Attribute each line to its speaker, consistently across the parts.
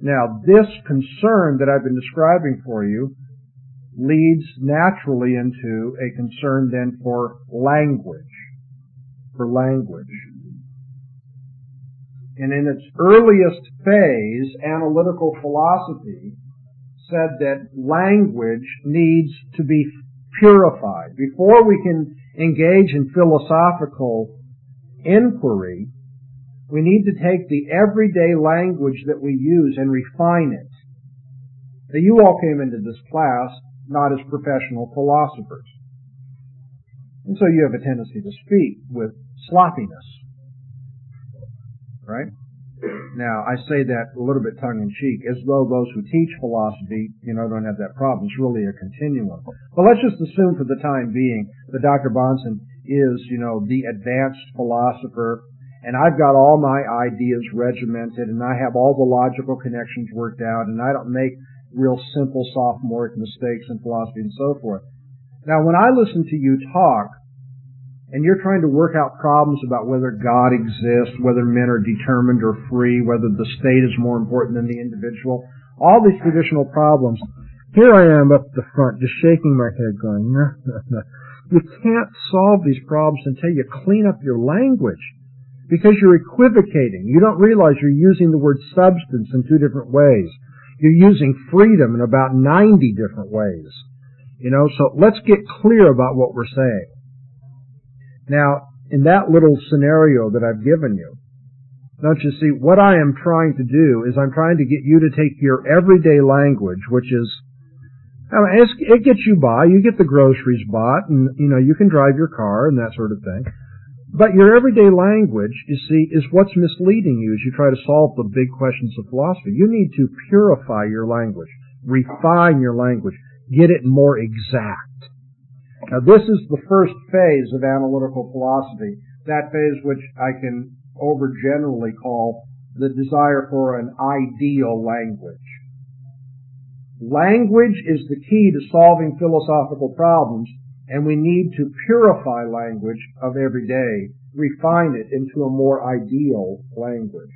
Speaker 1: Now, this concern that I've been describing for you leads naturally into a concern then for language. And in its earliest phase, analytical philosophy said that language needs to be purified. Before we can engage in philosophical inquiry, we need to take the everyday language that we use and refine it. Now, you all came into this class not as professional philosophers. And so you have a tendency to speak with sloppiness. Right? Now, I say that a little bit tongue-in-cheek, as though those who teach philosophy, don't have that problem. It's really a continuum. But let's just assume for the time being that Dr. Bahnsen is, the advanced philosopher, and I've got all my ideas regimented, and I have all the logical connections worked out, and I don't make real simple sophomoric mistakes in philosophy and so forth. Now, when I listen to you talk, and you're trying to work out problems about whether God exists, whether men are determined or free, whether the state is more important than the individual, all these traditional problems, here I am up the front just shaking my head going, no. You can't solve these problems until you clean up your language, because you're equivocating. You don't realize you're using the word substance in two different ways. You're using freedom in about 90 different ways. So let's get clear about what we're saying. Now, in that little scenario that I've given you, don't you see, what I am trying to do is I'm trying to get you to take your everyday language, which is, it gets you by, you get the groceries bought, and, you can drive your car and that sort of thing. But your everyday language, you see, is what's misleading you as you try to solve the big questions of philosophy. You need to purify your language, refine your language, get it more exact. Now, this is the first phase of analytical philosophy, that phase which I can overgenerally call the desire for an ideal language. Language is the key to solving philosophical problems, and we need to purify language of every day, refine it into a more ideal language.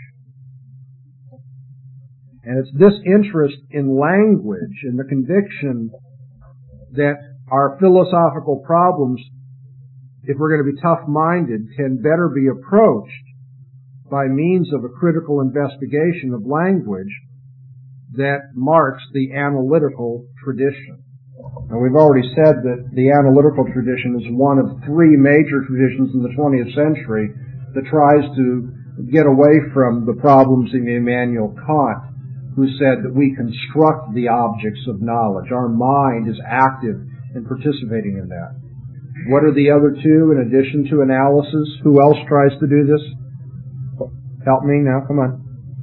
Speaker 1: And it's this interest in language and the conviction that our philosophical problems, if we're going to be tough-minded, can better be approached by means of a critical investigation of language that marks the analytical tradition. Now, we've already said that the analytical tradition is one of three major traditions in the 20th century that tries to get away from the problems of Immanuel Kant, who said that we construct the objects of knowledge. Our mind is active in participating in that. What are the other two in addition to analysis? Who else tries to do this? Help me now, come on.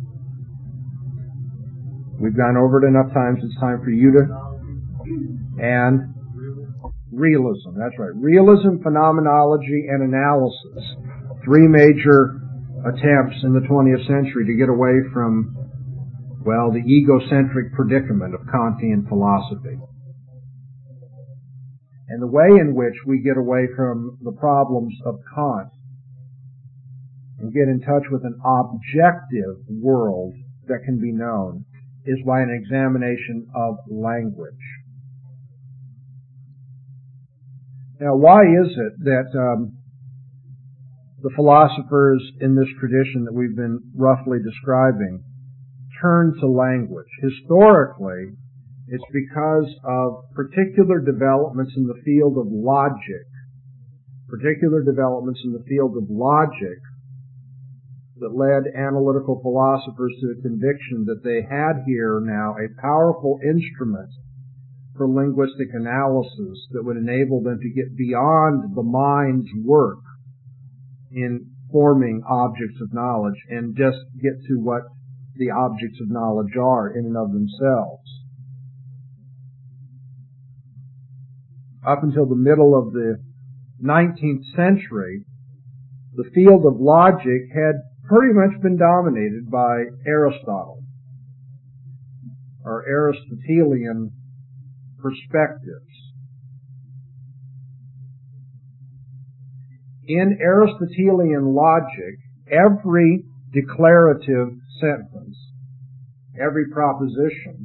Speaker 1: We've gone over it enough times, it's time for you to... And realism, that's right. Realism, phenomenology, and analysis. Three major attempts in the 20th century to get away from, the egocentric predicament of Kantian philosophy. And the way in which we get away from the problems of Kant and get in touch with an objective world that can be known is by an examination of language. Now, why is it that the philosophers in this tradition that we've been roughly describing turn to language? Historically, it's because of particular developments in the field of logic, that led analytical philosophers to the conviction that they had here now a powerful instrument for linguistic analysis that would enable them to get beyond the mind's work in forming objects of knowledge and just get to what the objects of knowledge are in and of themselves. Up until the middle of the 19th century, the field of logic had pretty much been dominated by Aristotle, or Aristotelian perspectives. In Aristotelian logic, every declarative sentence every proposition,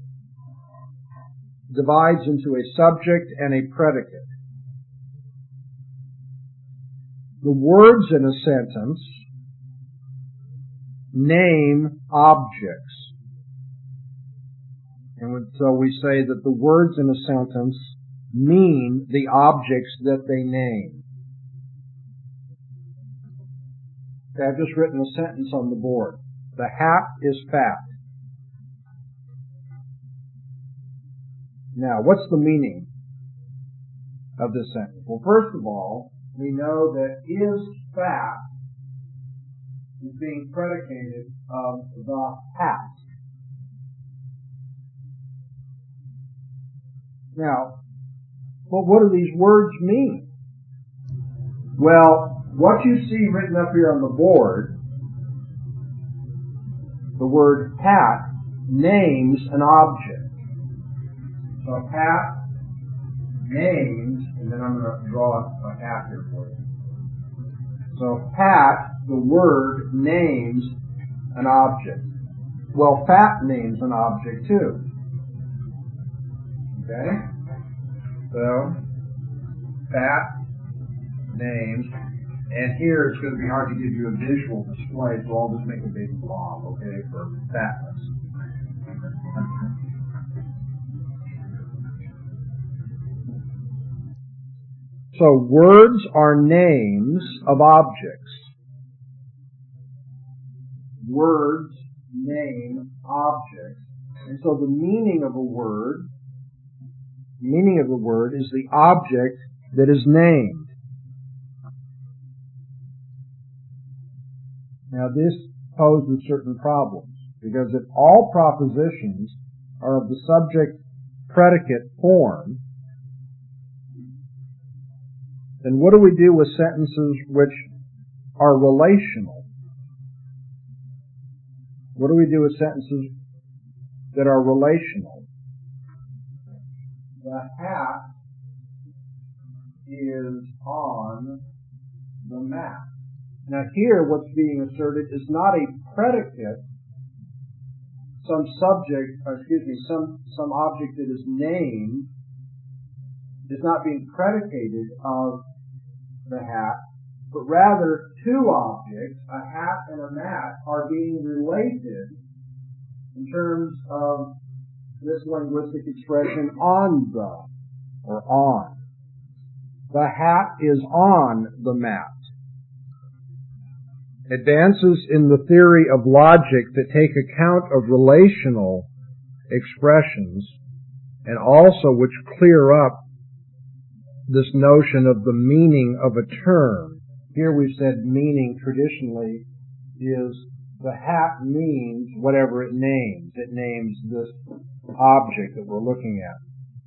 Speaker 1: divides into a subject and a predicate. The words in a sentence name objects. And so we say that the words in a sentence mean the objects that they name. Okay, I've just written a sentence on the board. The hat is fat. Now, what's the meaning of this sentence? Well, first of all, we know that is fat is being predicated of the hat. Now, well, what do these words mean? Well, what you see written up here on the board, the word hat names an object. So hat names, and then I'm going to draw a hat here for you. So hat, the word, names an object. Well, fat names an object too. Okay? So, fat names, and here it's going to be hard to give you a visual display, so I'll just make a big blob, okay, for fatness. So, words are names of objects. Words name objects. And so the meaning of a word is the object that is named. Now this poses certain problems, because if all propositions are of the subject-predicate form, then what do we do with sentences which are relational? What do we do with sentences that are relational? The hat is on the mat. Now here what's being asserted is not a predicate, some object that is named is not being predicated of the hat, but rather two objects, a hat and a mat, are being related in terms of this linguistic expression on the, or on. The hat is on the mat. Advances in the theory of logic that take account of relational expressions and also which clear up this notion of the meaning of a term. Here we've said meaning traditionally is the hat means whatever it names. It names this object that we're looking at.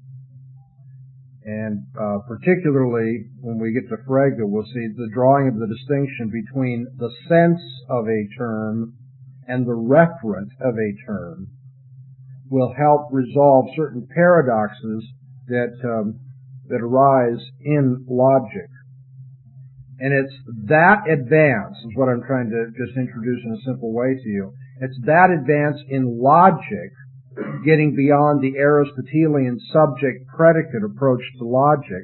Speaker 1: And particularly when we get to Frege, we'll see the drawing of the distinction between the sense of a term and the referent of a term will help resolve certain paradoxes that arise in logic. And it's that advance, is what I'm trying to just introduce in a simple way to you. It's that advance in logic, getting beyond the Aristotelian subject-predicate approach to logic,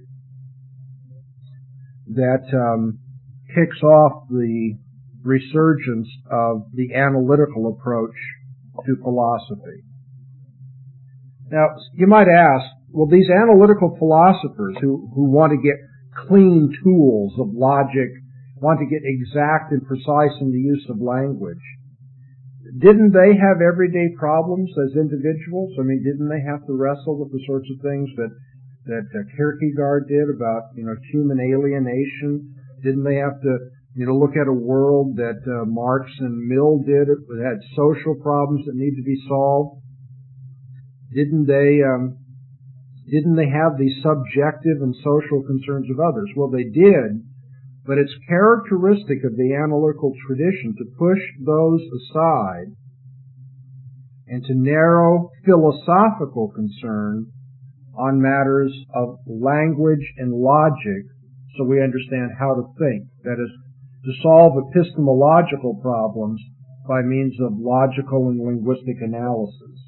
Speaker 1: that kicks off the resurgence of the analytical approach to philosophy. Now, you might ask, well, these analytical philosophers who want to get clean tools of logic, want to get exact and precise in the use of language, didn't they have everyday problems as individuals? I mean, didn't they have to wrestle with the sorts of things that Kierkegaard did about, human alienation? Didn't they have to, look at a world that Marx and Mill did? It had social problems that need to be solved. Didn't they have the subjective and social concerns of others? Well, they did, but it's characteristic of the analytical tradition to push those aside and to narrow philosophical concern on matters of language and logic so we understand how to think. That is, to solve epistemological problems by means of logical and linguistic analysis.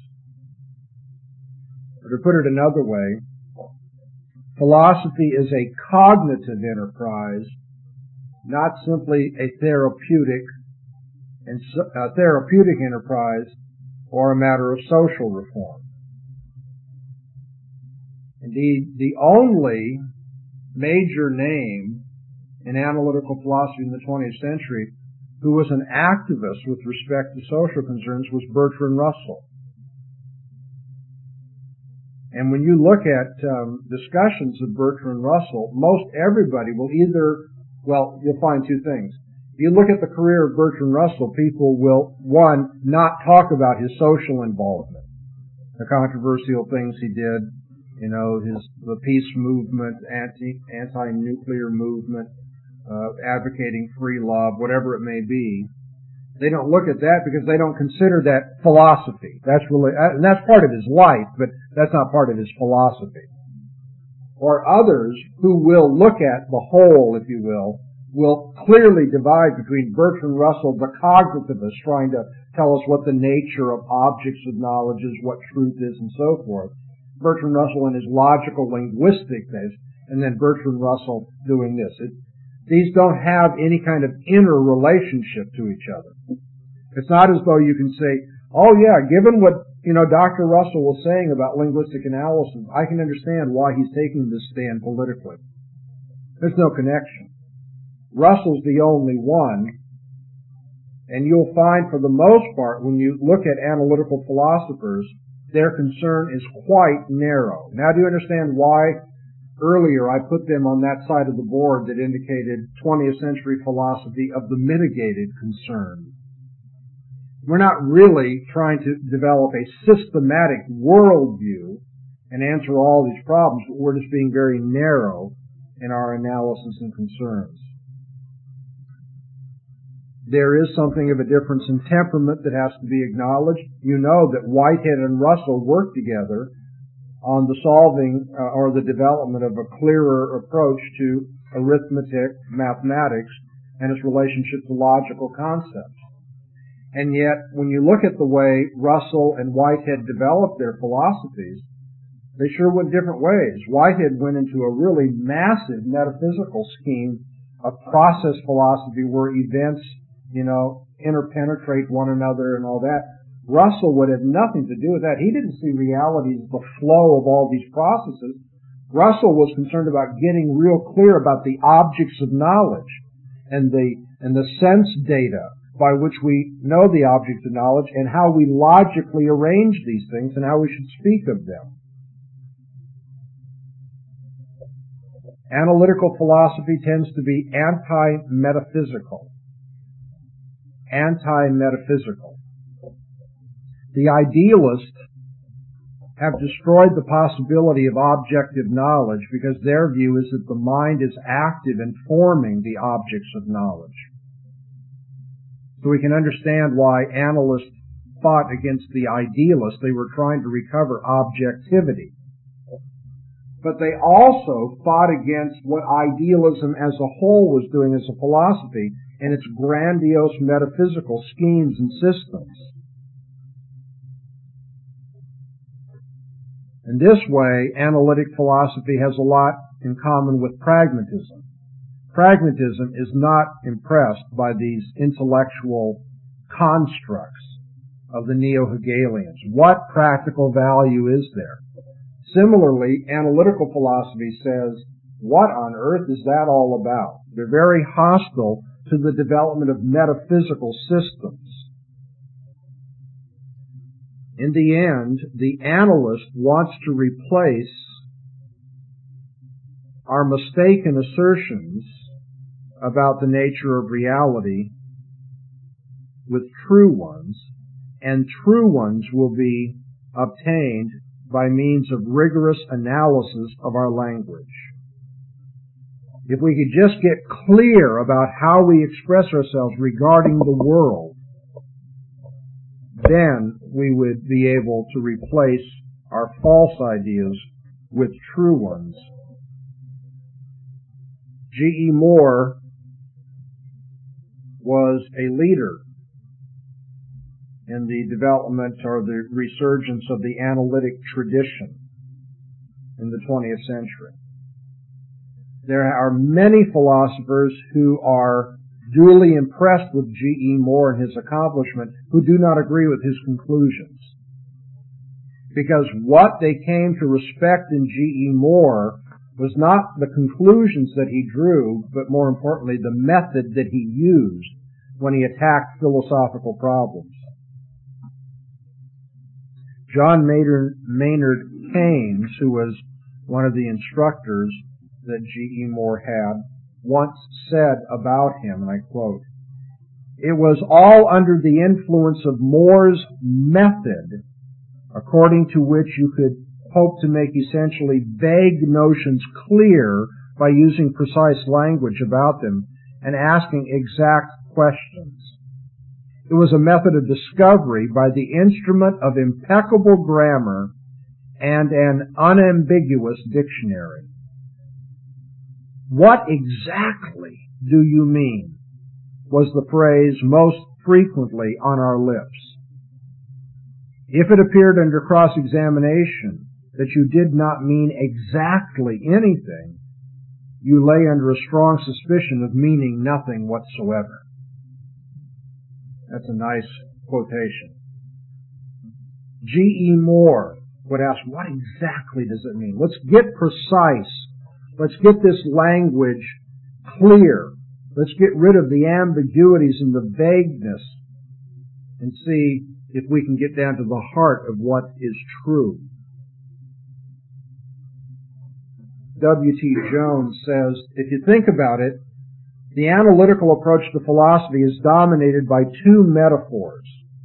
Speaker 1: Or to put it another way, philosophy is a cognitive enterprise, not simply a therapeutic enterprise or a matter of social reform. Indeed, the only major name in analytical philosophy in the 20th century who was an activist with respect to social concerns was Bertrand Russell. And when you look at discussions of Bertrand Russell, most everybody will you'll find two things. If you look at the career of Bertrand Russell, people will, one, not talk about his social involvement, the controversial things he did, the peace movement, anti-nuclear movement, advocating free love, whatever it may be. They don't look at that because they don't consider that philosophy. That's part of his life, but that's not part of his philosophy. Or others who will look at the whole, if you will clearly divide between Bertrand Russell, the cognitivist, trying to tell us what the nature of objects of knowledge is, what truth is, and so forth. Bertrand Russell in his logical linguistic base, and then Bertrand Russell doing this. These don't have any kind of inner relationship to each other. It's not as though you can say, oh yeah, given what, Dr. Russell was saying about linguistic analysis, I can understand why he's taking this stand politically. There's no connection. Russell's the only one, and you'll find for the most part, when you look at analytical philosophers, their concern is quite narrow. Now do you understand why earlier I put them on that side of the board that indicated 20th century philosophy of the mitigated concern? We're not really trying to develop a systematic worldview and answer all these problems, but we're just being very narrow in our analysis and concerns. There is something of a difference in temperament that has to be acknowledged. You know that Whitehead and Russell worked together on the solving or the development of a clearer approach to arithmetic, mathematics, and its relationship to logical concepts. And yet, when you look at the way Russell and Whitehead developed their philosophies, they sure went different ways. Whitehead went into a really massive metaphysical scheme of process philosophy where events, interpenetrate one another and all that. Russell would have nothing to do with that. He didn't see reality as the flow of all these processes. Russell was concerned about getting real clear about the objects of knowledge and the sense data by which we know the objects of knowledge and how we logically arrange these things and how we should speak of them. Analytical philosophy tends to be anti-metaphysical. The idealists have destroyed the possibility of objective knowledge because their view is that the mind is active in forming the objects of knowledge. So we can understand why analysts fought against the idealists. They were trying to recover objectivity. But they also fought against what idealism as a whole was doing as a philosophy and its grandiose metaphysical schemes and systems. In this way, analytic philosophy has a lot in common with pragmatism. Pragmatism is not impressed by these intellectual constructs of the neo-Hegelians. What practical value is there? Similarly, analytical philosophy says, what on earth is that all about? They're very hostile to the development of metaphysical systems. In the end, the analyst wants to replace our mistaken assertions about the nature of reality with true ones, and true ones will be obtained by means of rigorous analysis of our language. If we could just get clear about how we express ourselves regarding the world, then we would be able to replace our false ideas with true ones. G.E. Moore was a leader in the development or the resurgence of the analytic tradition in the 20th century. There are many philosophers who are duly impressed with G.E. Moore and his accomplishment who do not agree with his conclusions. Because what they came to respect in G.E. Moore was not the conclusions that he drew, but more importantly, the method that he used when he attacked philosophical problems. John Maynard Keynes, who was one of the instructors that G.E. Moore had, once said about him, and I quote, "It was all under the influence of Moore's method, according to which you could hope to make essentially vague notions clear by using precise language about them and asking exact questions. It was a method of discovery by the instrument of impeccable grammar and an unambiguous dictionary." What exactly do you mean? Was the phrase most frequently on our lips. If it appeared under cross-examination that you did not mean exactly anything, you lay under a strong suspicion of meaning nothing whatsoever. That's a nice quotation. G.E. Moore would ask, what exactly does it mean? Let's get precise. Let's get this language clear. Let's get rid of the ambiguities and the vagueness and see if we can get down to the heart of what is true. W.T. Jones says, if you think about it, the analytical approach to philosophy is dominated by two metaphors.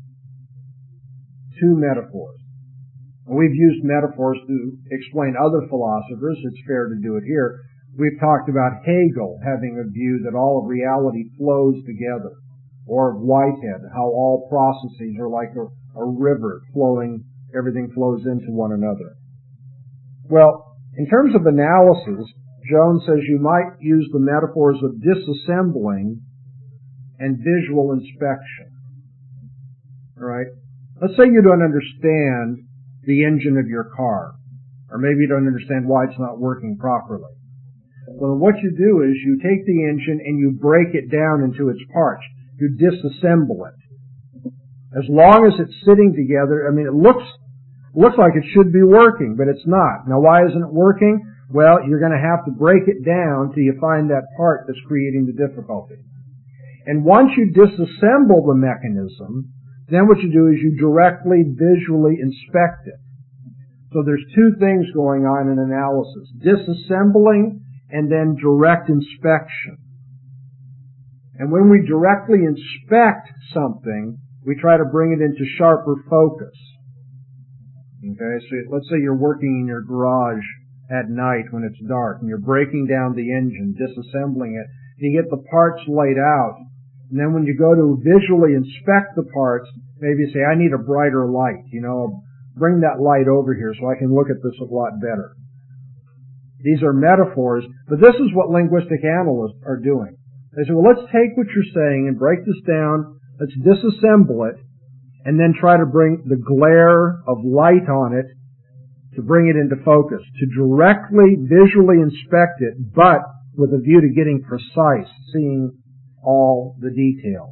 Speaker 1: Two metaphors. And we've used metaphors to explain other philosophers. It's fair to do it here. We've talked about Hegel having a view that all of reality flows together, or of Whitehead, how all processes are like a river flowing, everything flows into one another. Well, in terms of analysis, Jones says you might use the metaphors of disassembling and visual inspection. All right? Let's say you don't understand the engine of your car, or maybe you don't understand why it's not working properly. Well, what you do is you take the engine and you break it down into its parts. You disassemble it. As long as it's sitting together, I mean, it looks like it should be working, but it's not. Now, why isn't it working? Well, you're going to have to break it down till you find that part that's creating the difficulty. And once you disassemble the mechanism, then what you do is you directly visually inspect it. So there's two things going on in analysis: disassembling and then direct inspection. And when we directly inspect something, we try to bring it into sharper focus. Okay, so let's say you're working in your garage at night when it's dark, and you're breaking down the engine, disassembling it. You get the parts laid out, and then when you go to visually inspect the parts, maybe you say, I need a brighter light, bring that light over here so I can look at this a lot better. These are metaphors, but this is what linguistic analysts are doing. They say, well, let's take what you're saying and break this down, let's disassemble it, and then try to bring the glare of light on it to bring it into focus, to directly visually inspect it, but with a view to getting precise, seeing all the detail.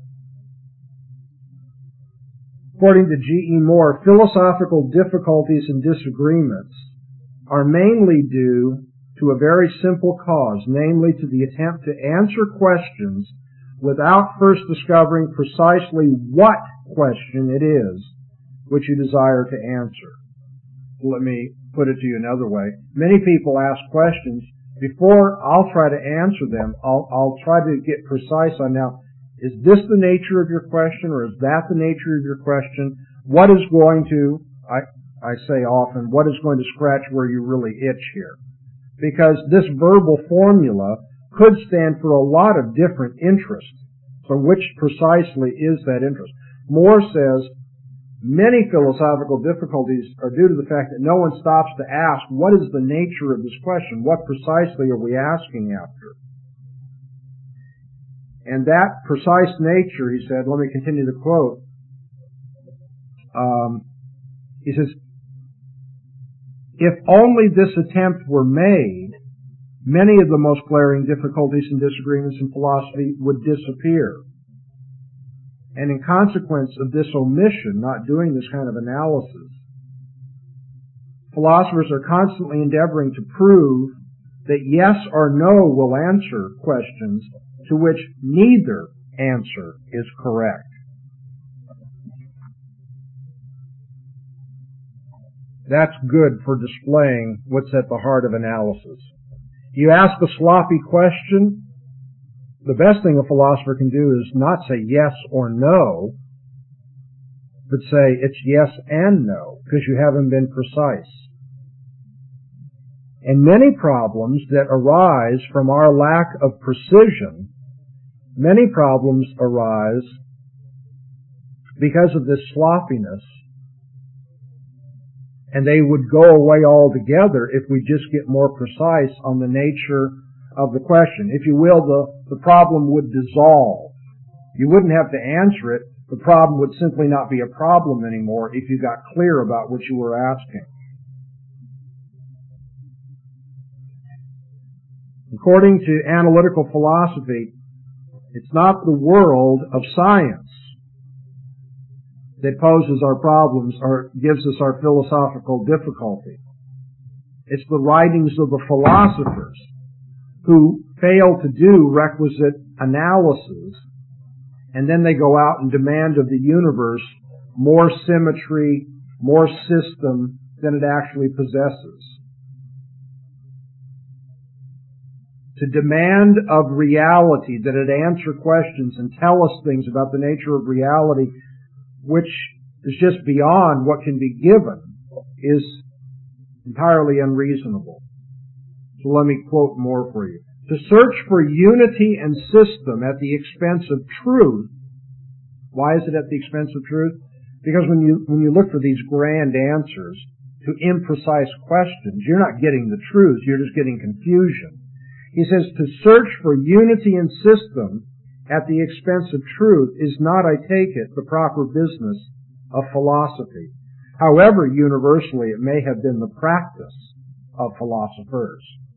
Speaker 1: According to G.E. Moore, philosophical difficulties and disagreements are mainly due to a very simple cause, namely to the attempt to answer questions without first discovering precisely what question it is which you desire to answer. Let me put it to you another way. Many people ask questions. Before I'll try to answer them, I'll try to get precise on, now, is this the nature of your question, or is that the nature of your question? What is going to, I say often, what is going to scratch where you really itch here? Because this verbal formula could stand for a lot of different interests. So which precisely is that interest? Moore says many philosophical difficulties are due to the fact that no one stops to ask, what is the nature of this question? What precisely are we asking after? And that precise nature, he said, let me continue the quote, he says, if only this attempt were made, many of the most glaring difficulties and disagreements in philosophy would disappear. And in consequence of this omission, not doing this kind of analysis, philosophers are constantly endeavoring to prove that yes or no will answer questions to which neither answer is correct. That's good for displaying what's at the heart of analysis. You ask a sloppy question, the best thing a philosopher can do is not say yes or no, but say it's yes and no, because you haven't been precise. And many problems that arise from our lack of precision, many problems arise because of this sloppiness, and they would go away altogether if we just get more precise on the nature of the question. If you will, the problem would dissolve. You wouldn't have to answer it. The problem would simply not be a problem anymore if you got clear about what you were asking. According to analytical philosophy, it's not the world of science that poses our problems or gives us our philosophical difficulty. It's the writings of the philosophers who fail to do requisite analysis, and then they go out and demand of the universe more symmetry, more system than it actually possesses. To demand of reality that it answer questions and tell us things about the nature of reality which is just beyond what can be given is entirely unreasonable. So let me quote more for you. To search for unity and system at the expense of truth. Why is it at the expense of truth? Because when you look for these grand answers to imprecise questions, you're not getting the truth, you're just getting confusion. He says to search for unity and system at the expense of truth is not, I take it, the proper business of philosophy. However, universally, it may have been the practice of philosophers.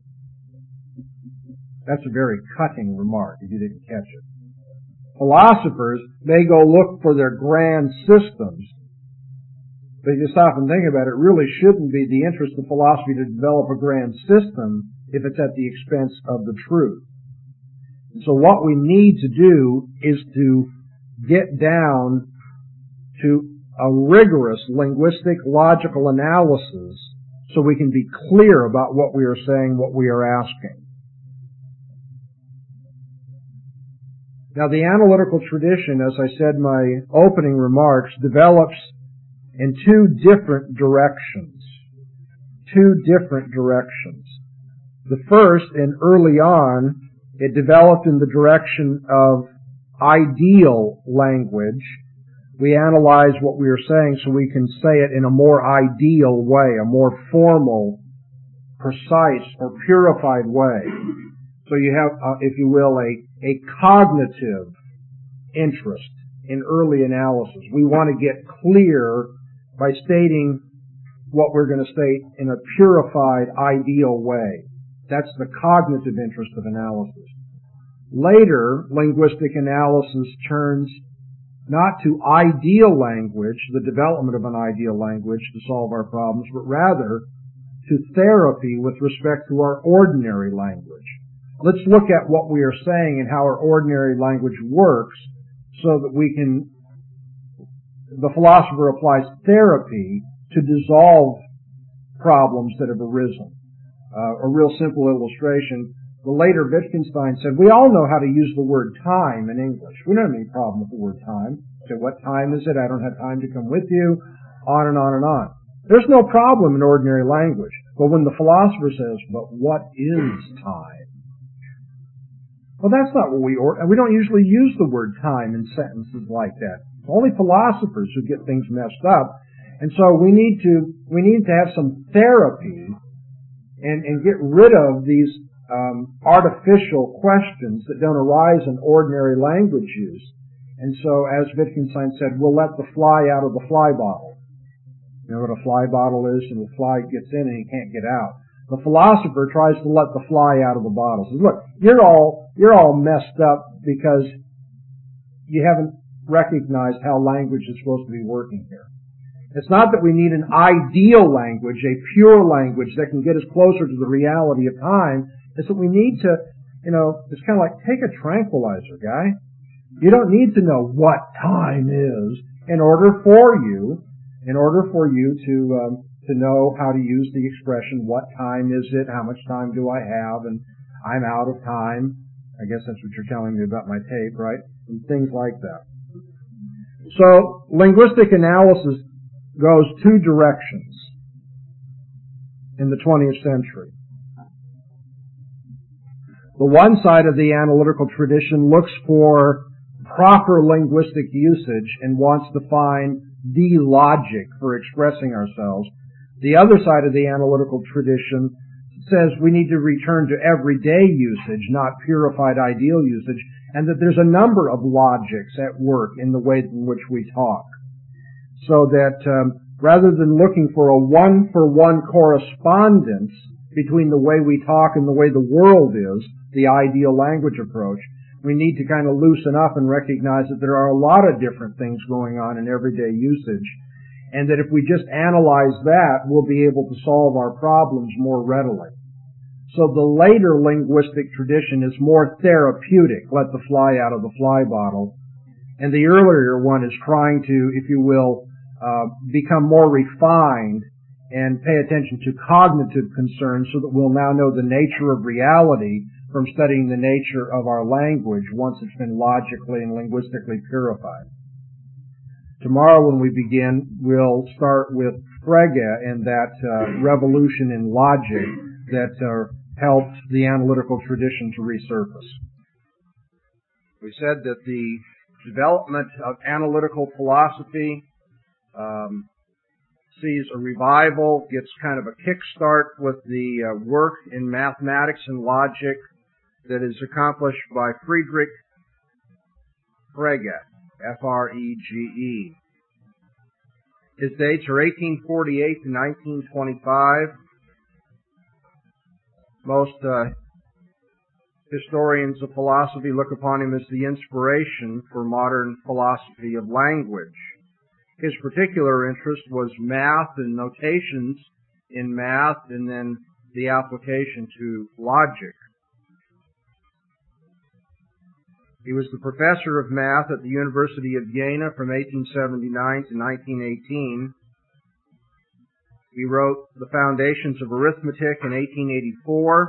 Speaker 1: That's a very cutting remark, if you didn't catch it. Philosophers may go look for their grand systems, but if you stop and think about it, it really shouldn't be the interest of philosophy to develop a grand system if it's at the expense of the truth. And so what we need to do is to get down to a rigorous linguistic logical analysis so we can be clear about what we are saying, what we are asking. Now, the analytical tradition, as I said in my opening remarks, develops in two different directions. The first, and early on, it developed in the direction of ideal language. We analyze what we are saying so we can say it in a more ideal way, a more formal, precise, or purified way. So you have, if you will, a cognitive interest in early analysis. We want to get clear by stating what we're going to state in a purified, ideal way. That's the cognitive interest of analysis. Later, linguistic analysis turns not to ideal language, the development of an ideal language to solve our problems, but rather to therapy with respect to our ordinary language. Let's look at what we are saying and how our ordinary language works so that the philosopher applies therapy to dissolve problems that have arisen. A real simple illustration. The later Wittgenstein said, we all know how to use the word time in English. We don't have any problem with the word time. So what time is it? I don't have time to come with you. On and on and on. There's no problem in ordinary language. But when the philosopher says, but what is time? Well, that's not what we don't usually use the word time in sentences like that. It's only philosophers who get things messed up. And so we need to have some therapy and get rid of these artificial questions that don't arise in ordinary language use. And so, as Wittgenstein said, we'll let the fly out of the fly bottle. You know what a fly bottle is? And the fly gets in and he can't get out. The philosopher tries to let the fly out of the bottle. Says, look, you're all messed up because you haven't recognized how language is supposed to be working here. It's not that we need an ideal language, a pure language that can get us closer to the reality of time. It's that we need to, it's kind of like take a tranquilizer, guy. You don't need to know what time is in order for you to know how to use the expression, what time is it, how much time do I have, and I'm out of time. I guess that's what you're telling me about my tape, right? And things like that. So, linguistic analysis goes two directions in the 20th century. The one side of the analytical tradition looks for proper linguistic usage and wants to find the logic for expressing ourselves. The other side of the analytical tradition says we need to return to everyday usage, not purified ideal usage, and that there's a number of logics at work in the way in which we talk. So that rather than looking for a one-for-one correspondence between the way we talk and the way the world is, the ideal language approach, we need to kind of loosen up and recognize that there are a lot of different things going on in everyday usage, and that if we just analyze that, we'll be able to solve our problems more readily. So the later linguistic tradition is more therapeutic, let the fly out of the fly bottle, and the earlier one is trying to, if you will, become more refined and pay attention to cognitive concerns so that we'll now know the nature of reality from studying the nature of our language once it's been logically and linguistically purified. Tomorrow when we begin, we'll start with Frege and that revolution in logic that helped the analytical tradition to resurface. We said that the development of analytical philosophy sees a revival, gets kind of a kickstart with the work in mathematics and logic that is accomplished by Friedrich Frege, F-R-E-G-E. His dates are 1848 to 1925. Most historians of philosophy look upon him as the inspiration for modern philosophy of language. His particular interest was math and notations in math, and then the application to logic. He was the professor of math at the University of Jena from 1879 to 1918. He wrote The Foundations of Arithmetic in 1884,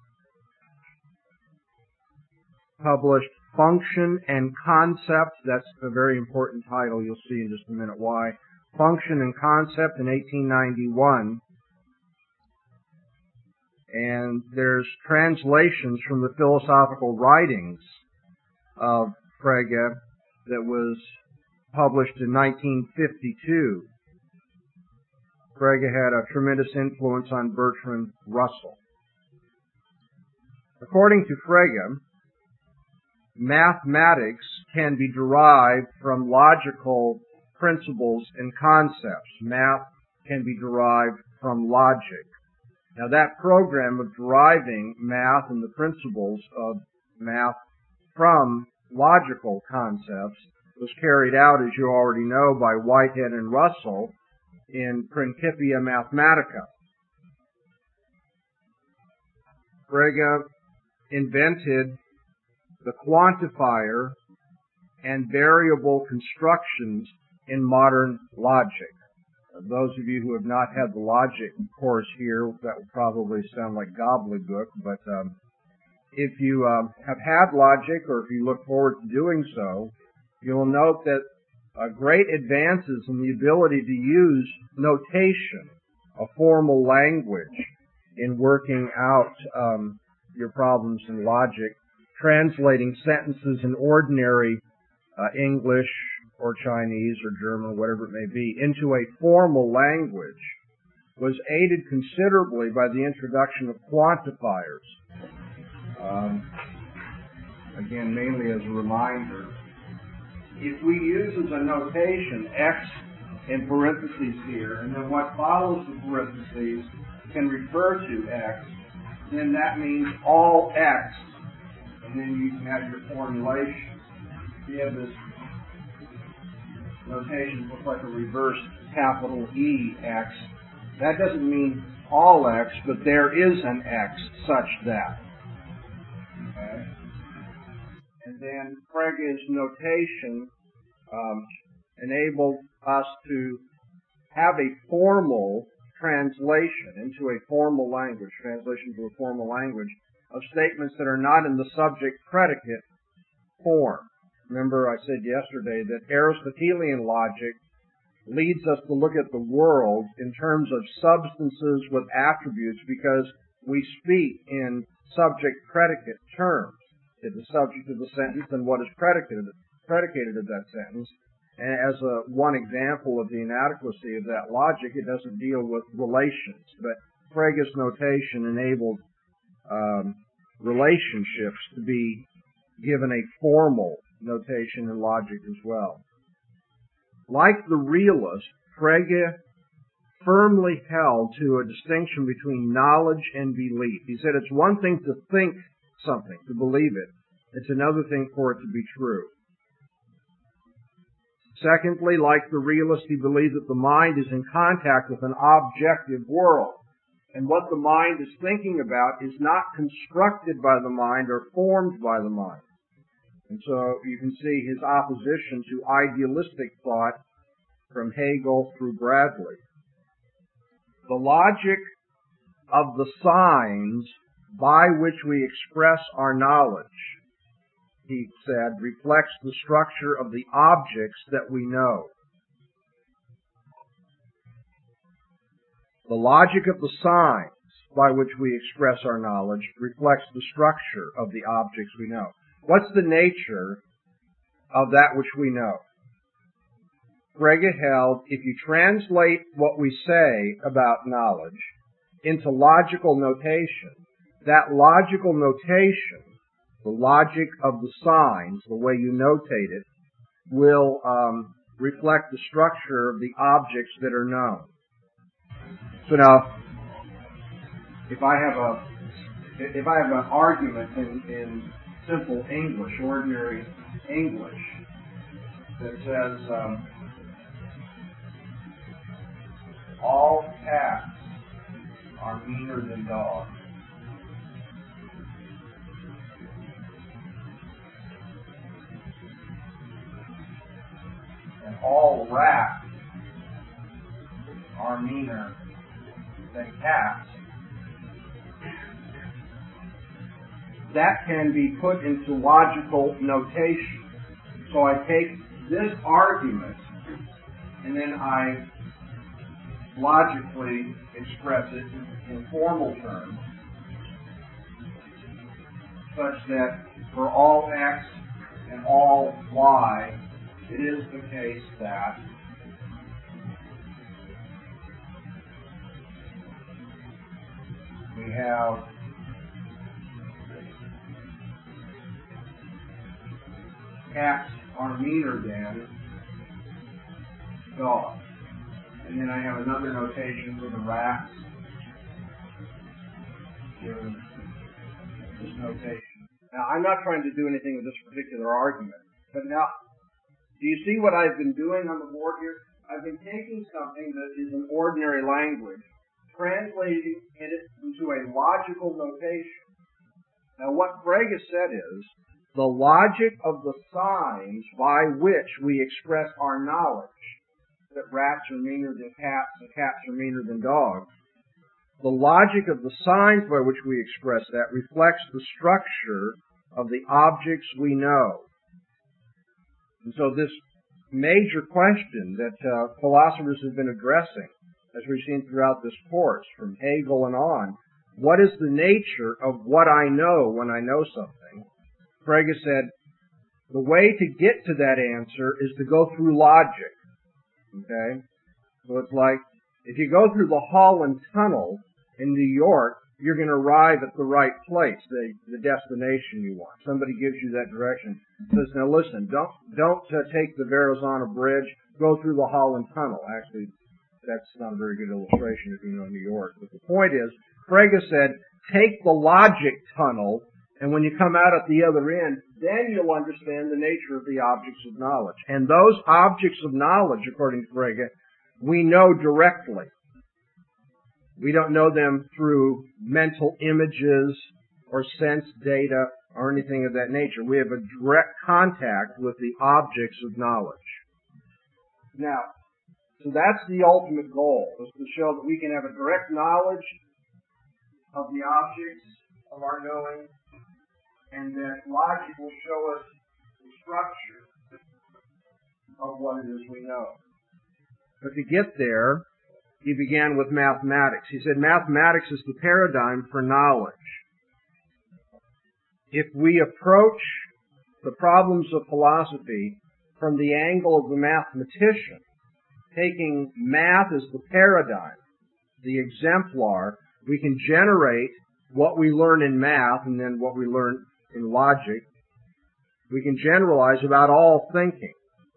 Speaker 1: published Function and Concept. That's a very important title. You'll see in just a minute why. Function and Concept in 1891. And there's translations from the philosophical writings of Frege that was published in 1952. Frege had a tremendous influence on Bertrand Russell. According to Frege, mathematics can be derived from logical principles and concepts. Math can be derived from logic. Now that program of deriving math and the principles of math from logical concepts was carried out, as you already know, by Whitehead and Russell in Principia Mathematica. Frege invented the quantifier and variable constructions in modern logic. Those of you who have not had the logic course here, that will probably sound like gobbledygook, but if you have had logic, or if you look forward to doing so, you'll note that great advances in the ability to use notation, a formal language, in working out your problems in logic, translating sentences in ordinary English or Chinese or German or whatever it may be into a formal language, was aided considerably by the introduction of quantifiers. Again, mainly as a reminder, if we use as a notation x in parentheses here, and then what follows the parentheses can refer to X, then that means all X, and then you can have your formulation. You have this notation that looks like a reverse capital E X. That doesn't mean all X, but there is an X such that. Okay? And then Frege's notation enabled us to have a formal translation into a formal language, of statements that are not in the subject-predicate form. Remember I said yesterday that Aristotelian logic leads us to look at the world in terms of substances with attributes because we speak in subject-predicate terms. It's the subject of the sentence and what is predicated of that sentence. And as one example of the inadequacy of that logic, it doesn't deal with relations. But Frege's notation enabled relationships to be given a formal notation in logic as well. Like the realist, Frege firmly held to a distinction between knowledge and belief. He said it's one thing to think something, to believe it. It's another thing for it to be true. Secondly, like the realist, he believed that the mind is in contact with an objective world. And what the mind is thinking about is not constructed by the mind or formed by the mind. And so you can see his opposition to idealistic thought from Hegel through Bradley. The logic of the signs by which we express our knowledge, he said, reflects the structure of the objects that we know. The logic of the signs by which we express our knowledge reflects the structure of the objects we know. What's the nature of that which we know? Frege held, if you translate what we say about knowledge into logical notation, that logical notation, the logic of the signs, the way you notate it, will reflect the structure of the objects that are known. So now, if I have an argument in simple English, ordinary English, that says all cats are meaner than dogs. And all rats are meaner than cats. That can be put into logical notation. So I take this argument and then I logically express it in formal terms such that for all X and all Y, it is the case that we have cats are meaner than dogs. And then I have another notation for the rats. Given this notation. Now, I'm not trying to do anything with this particular argument, but now, do you see what I've been doing on the board here? I've been taking something that is an ordinary language, translating it into a logical notation. Now, what Frege said is, the logic of the signs by which we express our knowledge, that rats are meaner than cats and cats are meaner than dogs, the logic of the signs by which we express that reflects the structure of the objects we know. And so this major question that philosophers have been addressing, as we've seen throughout this course, from Hegel and on, what is the nature of what I know when I know something? Frege said, the way to get to that answer is to go through logic. Okay? So it's like, if you go through the Holland Tunnel in New York, you're going to arrive at the right place, the destination you want. Somebody gives you that direction. Says, now listen, don't take the Verrazano Bridge, go through the Holland Tunnel. Actually, that's not a very good illustration if you know New York. But the point is, Frege said, take the logic tunnel, and when you come out at the other end, then you'll understand the nature of the objects of knowledge. And those objects of knowledge, according to Frege, we know directly. We don't know them through mental images or sense data or anything of that nature. We have a direct contact with the objects of knowledge. Now, so that's the ultimate goal, is to show that we can have a direct knowledge of the objects of our knowing, and that logic will show us the structure of what it is we know. But to get there, he began with mathematics. He said mathematics is the paradigm for knowledge. If we approach the problems of philosophy from the angle of the mathematician, taking math as the paradigm, the exemplar, we can generate what we learn in math and then what we learn in logic. We can generalize about all thinking.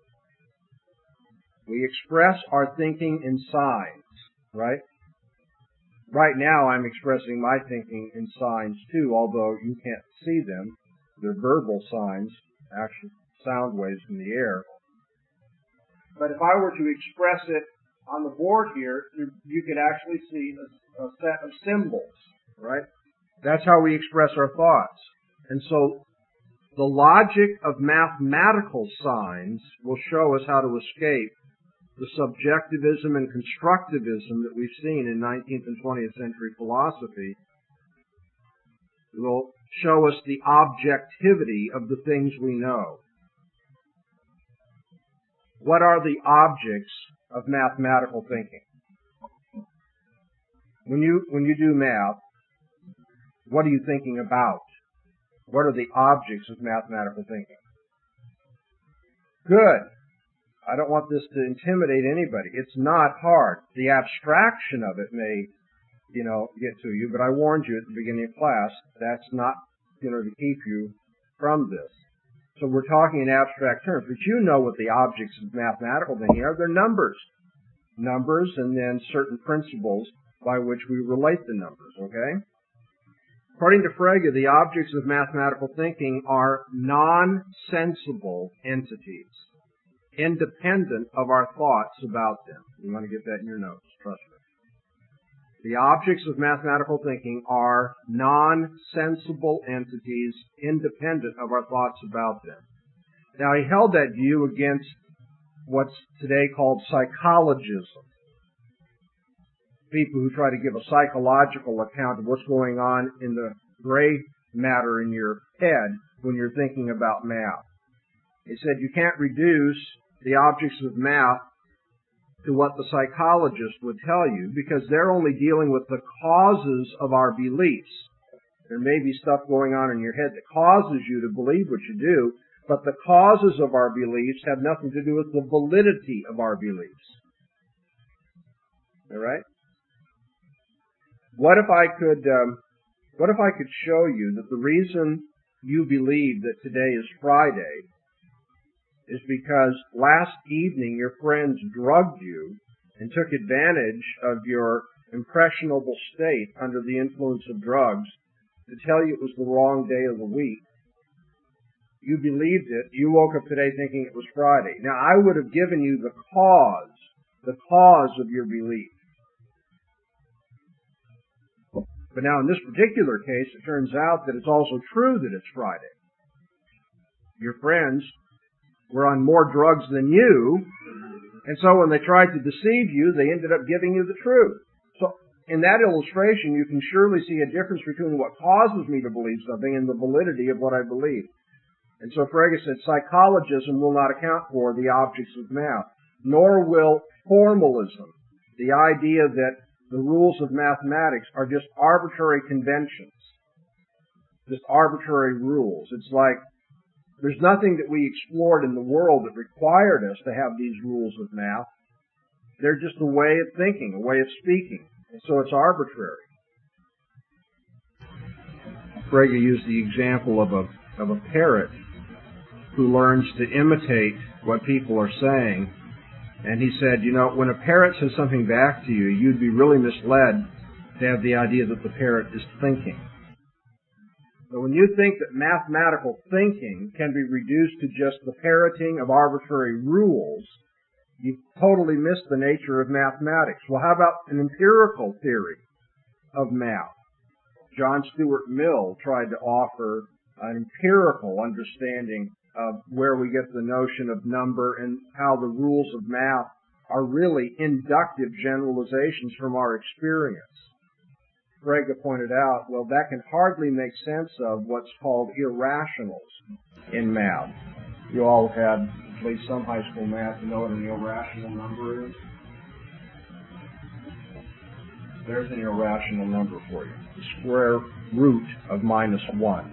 Speaker 1: We express our thinking in signs, right? Right now I'm expressing my thinking in signs too, although you can't see them. They're verbal signs, actual sound waves in the air. But if I were to express it on the board here, you could actually see a set of symbols, right? That's how we express our thoughts. And so the logic of mathematical signs will show us how to escape the subjectivism and constructivism that we've seen in 19th and 20th century philosophy. It will show us the objectivity of the things we know. What are the objects of mathematical thinking? When you do math, what are you thinking about? What are the objects of mathematical thinking? Good. I don't want this to intimidate anybody. It's not hard. The abstraction of it may, get to you, but I warned you at the beginning of class, that's not, to keep you from this. So we're talking in abstract terms, but you know what the objects of mathematical thinking are. They're numbers. Numbers and then certain principles by which we relate the numbers, okay? According to Frege, the objects of mathematical thinking are non-sensible entities, independent of our thoughts about them. You want to get that in your notes, trust me. The objects of mathematical thinking are non-sensible entities independent of our thoughts about them. Now, he held that view against what's today called psychologism. People who try to give a psychological account of what's going on in the gray matter in your head when you're thinking about math. He said you can't reduce the objects of math to what the psychologist would tell you, because they're only dealing with the causes of our beliefs. There may be stuff going on in your head that causes you to believe what you do, but the causes of our beliefs have nothing to do with the validity of our beliefs. All right? What if I could show you that the reason you believe that today is Friday is because last evening your friends drugged you and took advantage of your impressionable state under the influence of drugs to tell you it was the wrong day of the week. You believed it. You woke up today thinking it was Friday. Now, I would have given you the cause of your belief. But now in this particular case, it turns out that it's also true that it's Friday. Your friends were on more drugs than you, and so when they tried to deceive you, they ended up giving you the truth. So in that illustration, you can surely see a difference between what causes me to believe something and the validity of what I believe. And so Frege said psychologism will not account for the objects of math, nor will formalism, the idea that the rules of mathematics are just arbitrary conventions, just arbitrary rules. It's like there's nothing that we explored in the world that required us to have these rules of math. They're just a way of thinking, a way of speaking, and so it's arbitrary. Frege used the example of a parrot who learns to imitate what people are saying. And he said, when a parrot says something back to you, you'd be really misled to have the idea that the parrot is thinking. So when you think that mathematical thinking can be reduced to just the parroting of arbitrary rules, you've totally missed the nature of mathematics. Well, how about an empirical theory of math? John Stuart Mill tried to offer an empirical understanding of where we get the notion of number and how the rules of math are really inductive generalizations from our experience. Frege pointed out, well, that can hardly make sense of what's called irrationals in math. You all had at least some high school math. You know what an irrational number is? There's an irrational number for you, the square root of -1.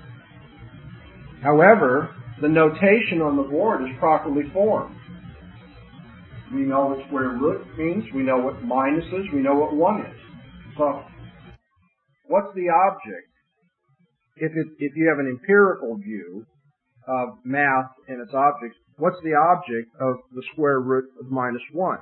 Speaker 1: However, the notation on the board is properly formed. We know what square root means, we know what minus is, we know what 1 is. So, what's the object? If you have an empirical view of math and its objects, what's the object of the square root of -1?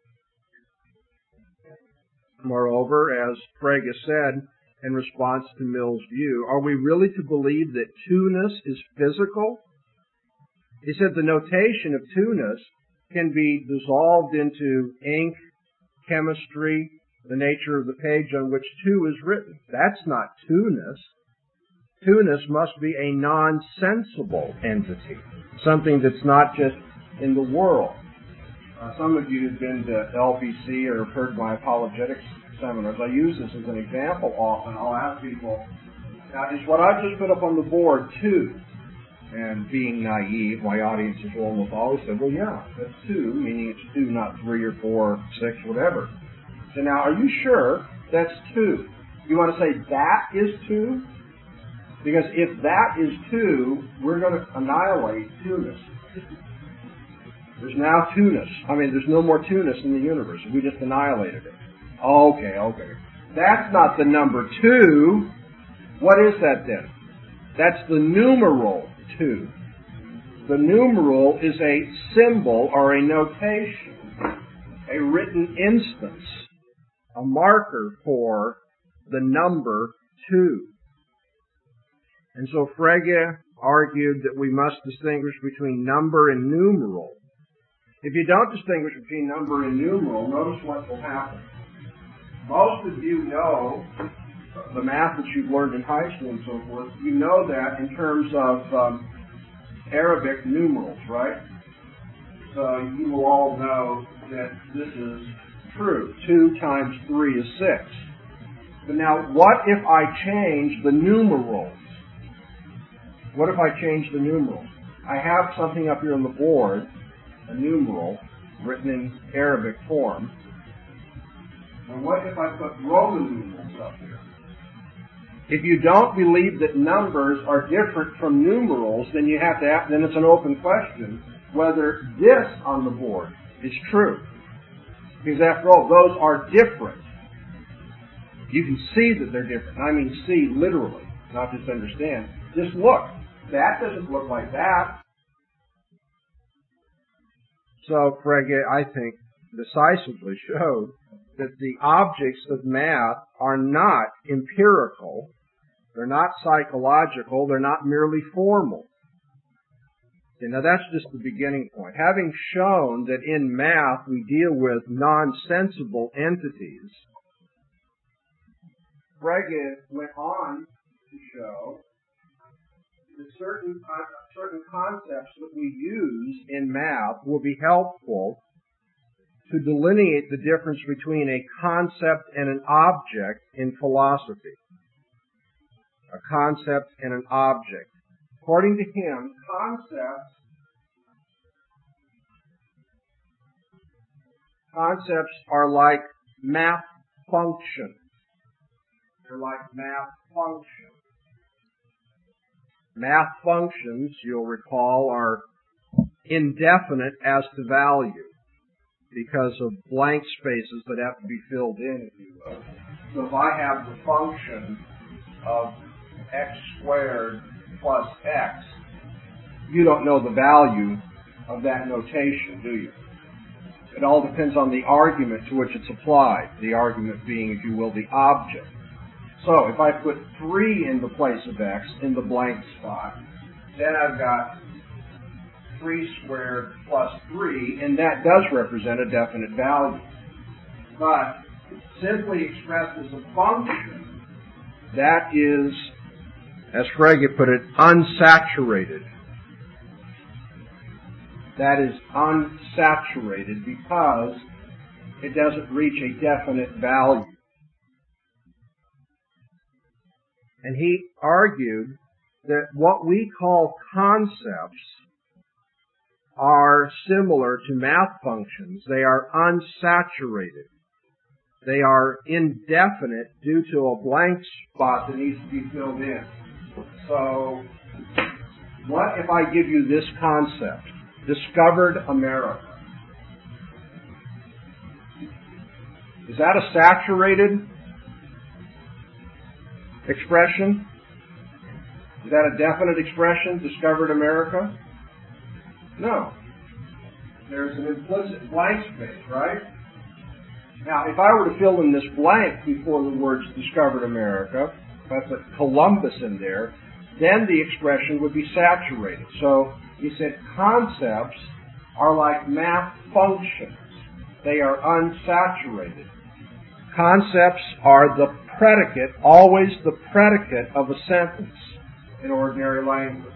Speaker 1: Moreover, as Frege said in response to Mill's view, are we really to believe that two-ness is physical? He said the notation of two-ness can be dissolved into ink, chemistry, the nature of the page on which 2 is written. That's not two-ness. Two-ness must be a non-sensible entity, something that's not just in the world. Some of you have been to LPC or have heard my apologetics seminars. I use this as an example often. I'll ask people, now is what I just put up on the board 2? And being naive, my audiences will almost always say, well, yeah, that's 2, meaning it's 2, not 3 or 4 or 6, whatever. So now, are you sure that's 2? You want to say that is 2? Because if that is 2, we're going to annihilate two-ness. There's now two-ness. There's no more two-ness in the universe. We just annihilated it. Okay. That's not the number 2. What is that then? That's the numeral 2. The numeral is a symbol or a notation, a written instance, a marker for the number 2. And so Frege argued that we must distinguish between number and numeral. If you don't distinguish between number and numeral, notice what will happen. Most of you know the math that you've learned in high school and so forth. You know that in terms of Arabic numerals, right? So you will all know that this is true. 2 times 3 is 6. But now, what if I change the numerals? What if I change the numerals? I have something up here on the board, a numeral, written in Arabic form. And what if I put Roman numerals up here? If you don't believe that numbers are different from numerals, then you have to ask, then it's an open question whether this on the board is true. Because after all, those are different. You can see that they're different. I mean see literally, not just understand. Just look. That doesn't look like that. So Frege, I think, decisively showed that the objects of math are not empirical, they're not psychological, they're not merely formal. Okay, now that's just the beginning point. Having shown that in math we deal with nonsensible entities, Frege went on to show that certain concepts that we use in math will be helpful to delineate the difference between a concept and an object in philosophy. A concept and an object. According to him, concepts are like math functions. They're like math functions. Math functions, you'll recall, are indefinite as to value because of blank spaces that have to be filled in, if you will. So if I have the function of x squared plus x, you don't know the value of that notation, do you? It all depends on the argument to which it's applied, the argument being, if you will, the object. So if I put 3 in the place of x in the blank spot, then I've got 3 squared plus 3, and that does represent a definite value. But simply expressed as a function, that is, as Frege put it, unsaturated. That is unsaturated because it doesn't reach a definite value. And he argued that what we call concepts are similar to math functions. They are unsaturated. They are indefinite due to a blank spot that needs to be filled in. So, what if I give you this concept? Discovered America. Is that a saturated expression? Is that a definite expression, discovered America? No. There's an implicit blank space, right? Now, if I were to fill in this blank before the words discovered America, that's a Columbus in there, then the expression would be saturated. So, he said concepts are like math functions. They are unsaturated. Concepts are the predicate, always the predicate of a sentence in ordinary language.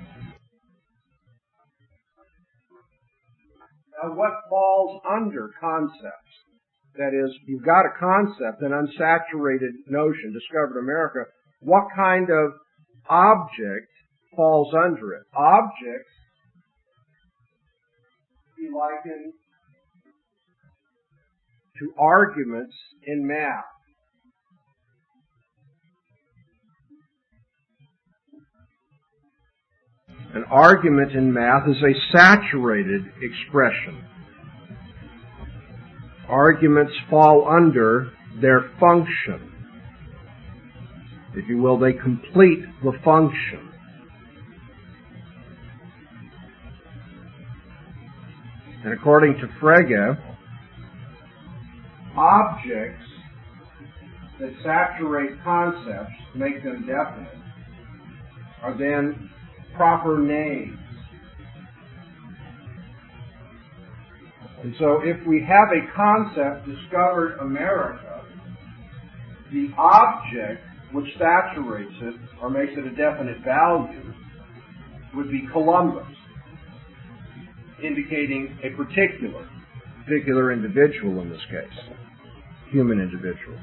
Speaker 1: Now, what falls under concepts? That is, you've got a concept, an unsaturated notion, discovered America. What kind of object falls under it? Objects be likened to arguments in math. An argument in math is a saturated expression. Arguments fall under their function. If you will, they complete the function. And according to Frege, objects that saturate concepts, make them definite, are then proper names. And so if we have a concept, discovered America, the object which saturates it or makes it a definite value would be Columbus, indicating a particular individual in this case, human individual.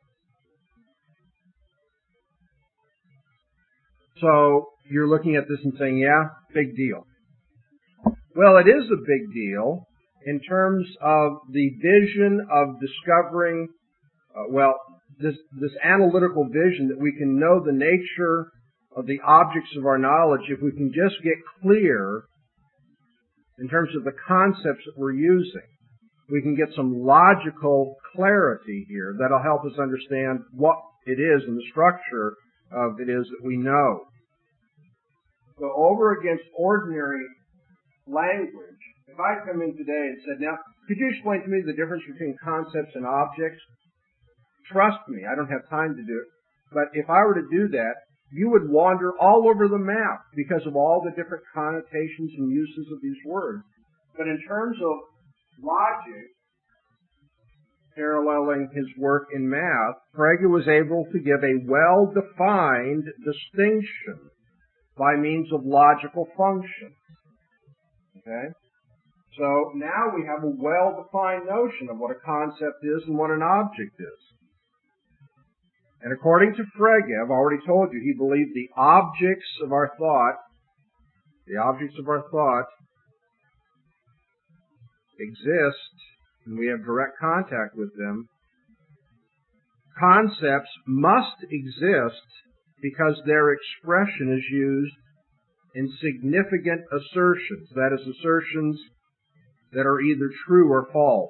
Speaker 1: So you're looking at this and saying, yeah, big deal. Well, it is a big deal in terms of the vision of discovering, this analytical vision that we can know the nature of the objects of our knowledge if we can just get clear in terms of the concepts that we're using. We can get some logical clarity here that'll help us understand what it is and the structure of it is that we know. So over against ordinary language, if I come in today and said, now, could you explain to me the difference between concepts and objects? Trust me, I don't have time to do it. But if I were to do that, you would wander all over the map because of all the different connotations and uses of these words. But in terms of logic, paralleling his work in math, Frege was able to give a well-defined distinction by means of logical functions. Okay? So now we have a well-defined notion of what a concept is and what an object is. And according to Frege, I've already told you, he believed the objects of our thought exist, and we have direct contact with them. Concepts must exist because their expression is used in significant assertions, that is, assertions that are either true or false.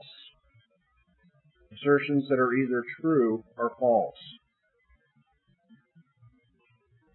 Speaker 1: Assertions that are either true or false.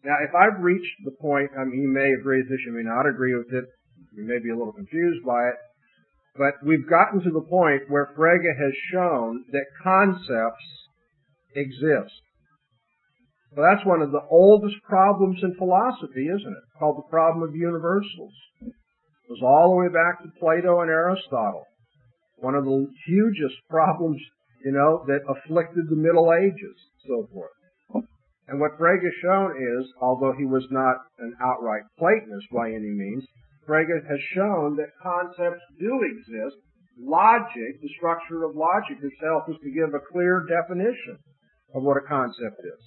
Speaker 1: Now, if I've reached the point, you may agree with this, you may not agree with it, you may be a little confused by it, but we've gotten to the point where Frege has shown that concepts exist. Well, that's one of the oldest problems in philosophy, isn't it? It's called the problem of universals. It goes all the way back to Plato and Aristotle. One of the hugest problems, that afflicted the Middle Ages, so forth. And what Frege has shown is, although he was not an outright Platonist by any means, Frege has shown that concepts do exist. Logic, the structure of logic itself, is to give a clear definition of what a concept is.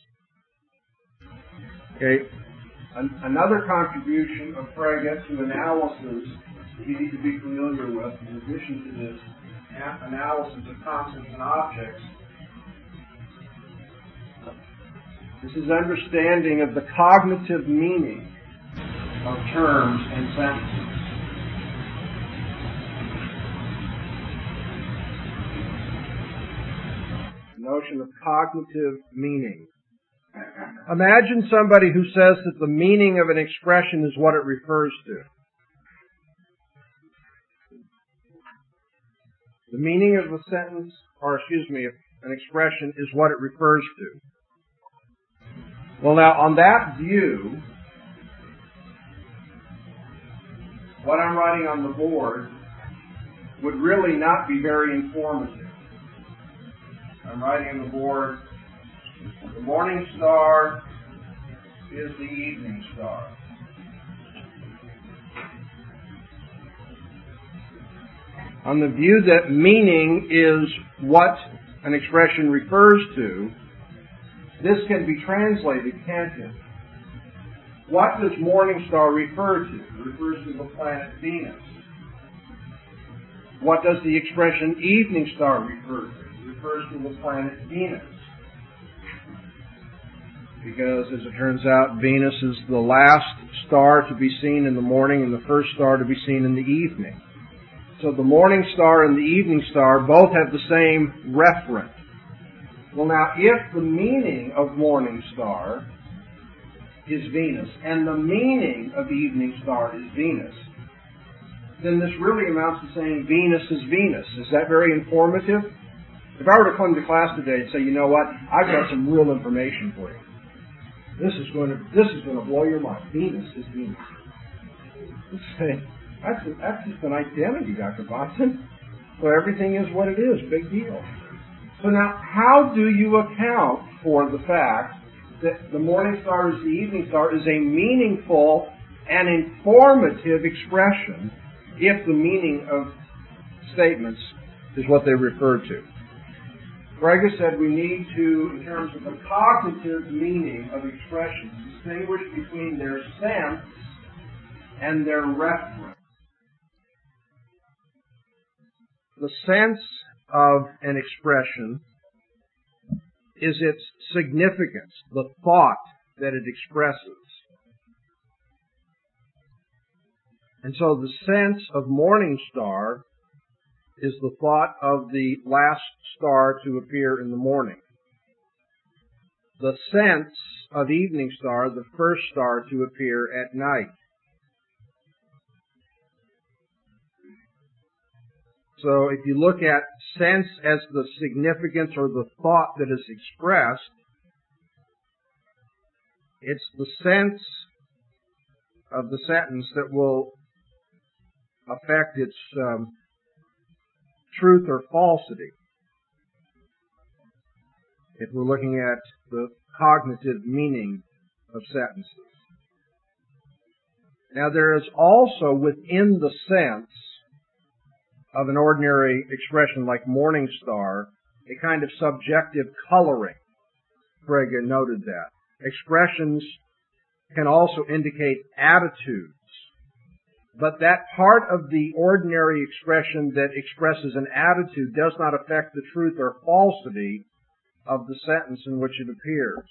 Speaker 1: Okay. Another contribution of Frege to analysis you need to be familiar with, in addition to this analysis of concepts and objects, this is understanding of the cognitive meaning of terms and sentences. The notion of cognitive meaning. Imagine somebody who says that the meaning of an expression is what it refers to. The meaning of a sentence, an expression is what it refers to. Well, now, on that view, what I'm writing on the board would really not be very informative. I'm writing on the board, the morning star is the evening star. On the view that meaning is what an expression refers to, this can be translated, can't it? What does morning star refer to? It refers to the planet Venus. What does the expression evening star refer to? It refers to the planet Venus. Because, as it turns out, Venus is the last star to be seen in the morning and the first star to be seen in the evening. So the morning star and the evening star both have the same referent. Well, now, if the meaning of morning star is Venus, and the meaning of evening star is Venus, then this really amounts to saying Venus is Venus. Is that very informative? If I were to come to class today and say, you know what, I've got some real information for you. This is going to blow your mind. Venus is Venus. Let's say, that's just an identity, Dr. Watson. So everything is what it is. Big deal. So now, how do you account for the fact that the morning star is the evening star is a meaningful and informative expression if the meaning of statements is what they refer to? Frege said we need to, in terms of the cognitive meaning of expressions, distinguish between their sense and their reference. The sense of an expression is its significance, the thought that it expresses. And so the sense of morning star is the thought of the last star to appear in the morning. The sense of evening star, the first star to appear at night. So if you look at sense as the significance or the thought that is expressed, it's the sense of the sentence that will affect its truth or falsity. If we're looking at the cognitive meaning of sentences. Now there is also within the sense of an ordinary expression like morning star a kind of subjective coloring. Frege noted that. Expressions can also indicate attitudes. But that part of the ordinary expression that expresses an attitude does not affect the truth or falsity of the sentence in which it appears.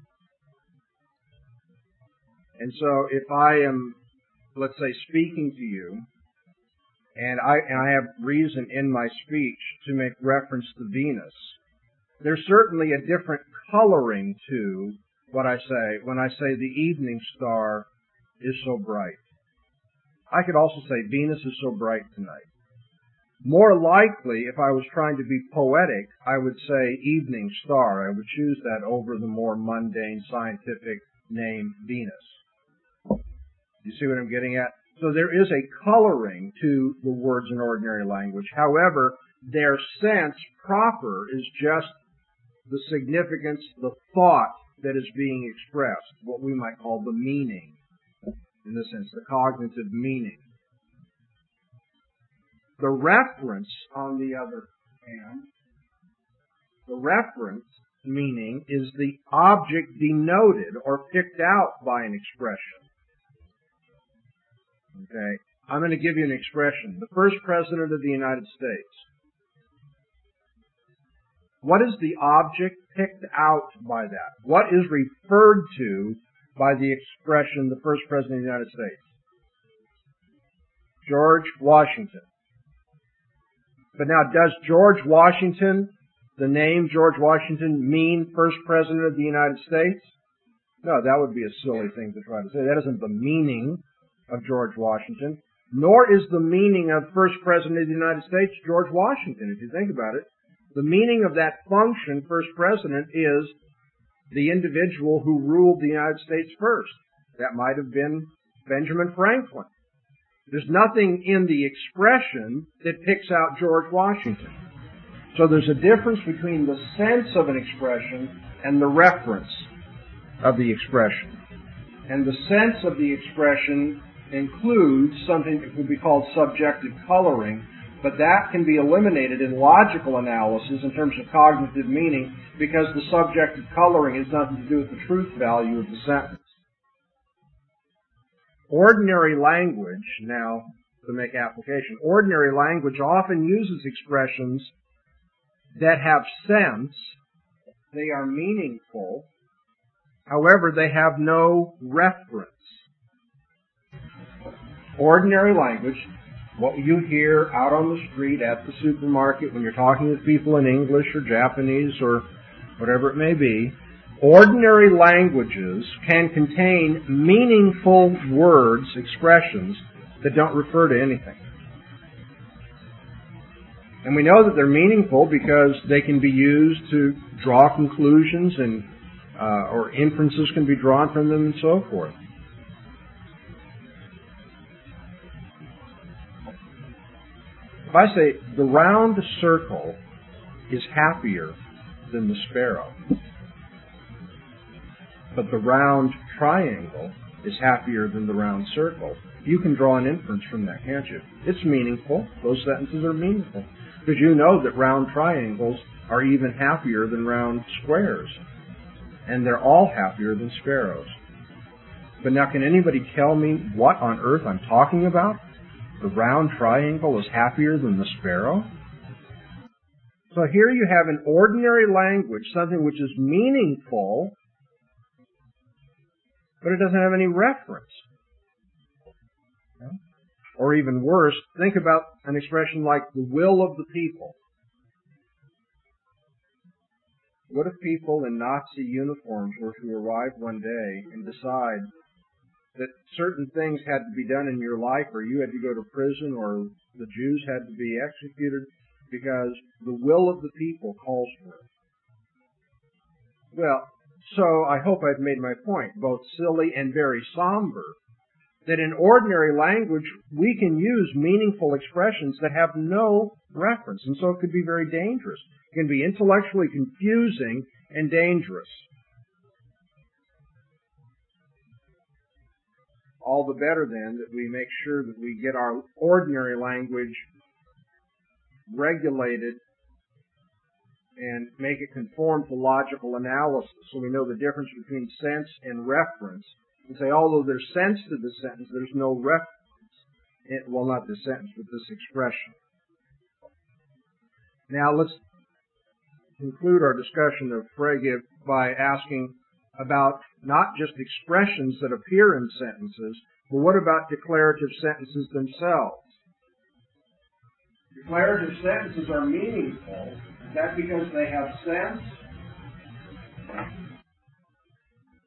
Speaker 1: And so if I am, let's say, speaking to you, and I have reason in my speech to make reference to Venus, there's certainly a different coloring to what I say when I say the evening star is so bright. I could also say Venus is so bright tonight. More likely, if I was trying to be poetic, I would say evening star. I would choose that over the more mundane scientific name Venus. You see what I'm getting at? So there is a coloring to the words in ordinary language. However, their sense proper is just the significance, the thought that is being expressed, what we might call the meaning, in this sense, the cognitive meaning. The reference, on the other hand, the reference meaning is the object denoted or picked out by an expression. Okay, I'm going to give you an expression. The first President of the United States. What is the object picked out by that? What is referred to by the expression, the first President of the United States? George Washington. But now, does George Washington, the name George Washington, mean first President of the United States? No, that would be a silly thing to try to say. That isn't the meaning of George Washington, nor is the meaning of first President of the United States George Washington, if you think about it. The meaning of that function, first President, is the individual who ruled the United States first. That might have been Benjamin Franklin. There's nothing in the expression that picks out George Washington. So there's a difference between the sense of an expression and the reference of the expression. And the sense of the expression includes something that would be called subjective coloring, but that can be eliminated in logical analysis in terms of cognitive meaning because the subjective coloring has nothing to do with the truth value of the sentence. Ordinary language, now to make application, ordinary language often uses expressions that have sense, they are meaningful, however they have no reference. Ordinary language, what you hear out on the street, at the supermarket, when you're talking with people in English or Japanese or whatever it may be, ordinary languages can contain meaningful words, expressions, that don't refer to anything. And we know that they're meaningful because they can be used to draw conclusions and or inferences can be drawn from them and so forth. If I say the round circle is happier than the sparrow, but the round triangle is happier than the round circle, you can draw an inference from that, can't you? It's meaningful. Those sentences are meaningful. Because you know that round triangles are even happier than round squares. And they're all happier than sparrows. But now, can anybody tell me what on earth I'm talking about? The round triangle is happier than the sparrow? So here you have in ordinary language something which is meaningful, but it doesn't have any reference. Or even worse, think about an expression like the will of the people. What if people in Nazi uniforms were to arrive one day and decide that certain things had to be done in your life, or you had to go to prison, or the Jews had to be executed because the will of the people calls for it? Well, so I hope I've made my point, both silly and very somber, that in ordinary language we can use meaningful expressions that have no reference, and so it could be very dangerous. It can be intellectually confusing and dangerous. All the better then that we make sure that we get our ordinary language regulated and make it conform to logical analysis so we know the difference between sense and reference. And say, although there's sense to the sentence, there's no reference. Well, not this sentence, but this expression. Now let's conclude our discussion of Frege by asking about not just expressions that appear in sentences, but what about declarative sentences themselves? Declarative sentences are meaningful. Is that because they have sense?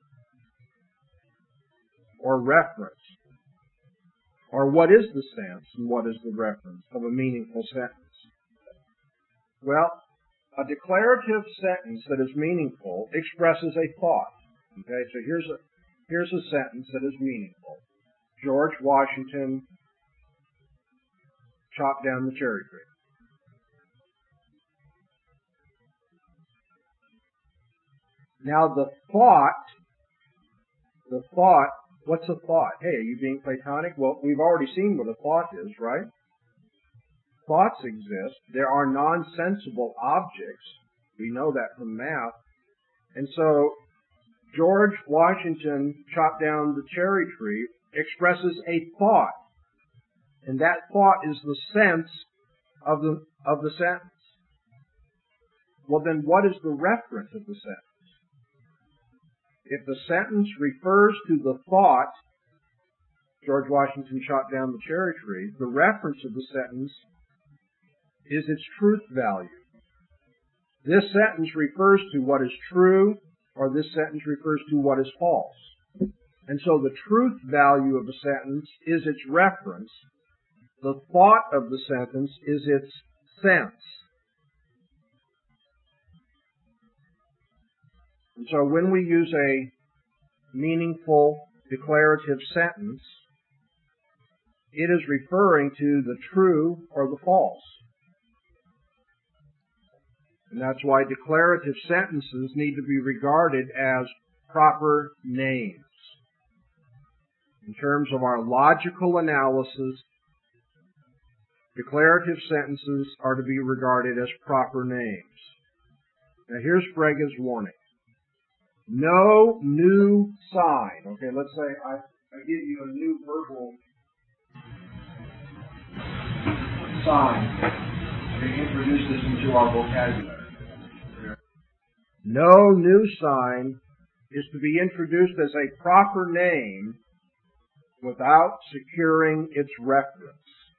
Speaker 1: or reference? Or what is the sense and what is the reference of a meaningful sentence? Well, a declarative sentence that is meaningful expresses a thought. Okay, so here's a sentence that is meaningful. George Washington chopped down the cherry tree. Now the thought, what's a thought? Hey, are you being Platonic? Well, we've already seen what a thought is, right? Thoughts exist. There are nonsensible objects. We know that from math. And so George Washington chopped down the cherry tree expresses a thought. And that thought is the sense of the sentence. Well, then what is the reference of the sentence? If the sentence refers to the thought, George Washington chopped down the cherry tree, the reference of the sentence is its truth value. This sentence refers to what is true, or this sentence refers to what is false. And so the truth value of a sentence is its reference. The thought of the sentence is its sense. And so when we use a meaningful declarative sentence, it is referring to the true or the false. And that's why declarative sentences need to be regarded as proper names. In terms of our logical analysis, declarative sentences are to be regarded as proper names. Now here's Frege's warning. No new sign. Okay, let's say I give you a new verbal sign to introduce this into our vocabulary. No new sign is to be introduced as a proper name without securing its reference.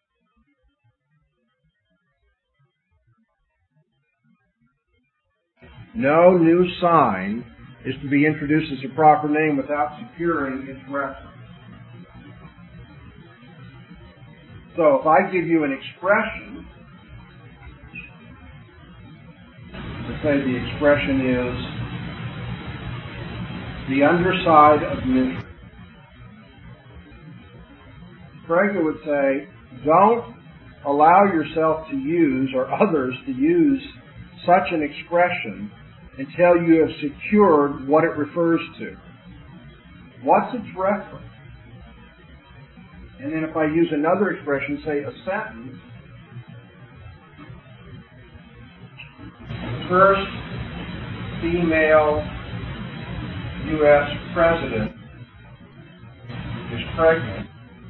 Speaker 1: No new sign is to be introduced as a proper name without securing its reference. So if I give you an expression, let's say the expression is the underside of misery. Frege would say, don't allow yourself to use, or others to use, such an expression until you have secured what it refers to. What's its reference? And then if I use another expression, say a sentence, first female U.S. president is pregnant.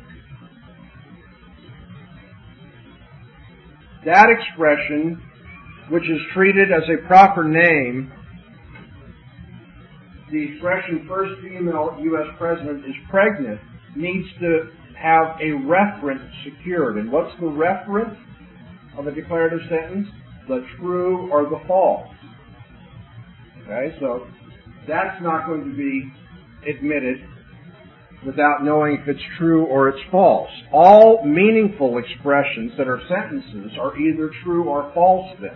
Speaker 1: That expression, which is treated as a proper name, the expression first female U.S. president is pregnant, needs to have a reference secured. And what's the reference of a declarative sentence? The true or the false. Okay, so that's not going to be admitted without knowing if it's true or it's false. All meaningful expressions that are sentences are either true or false then.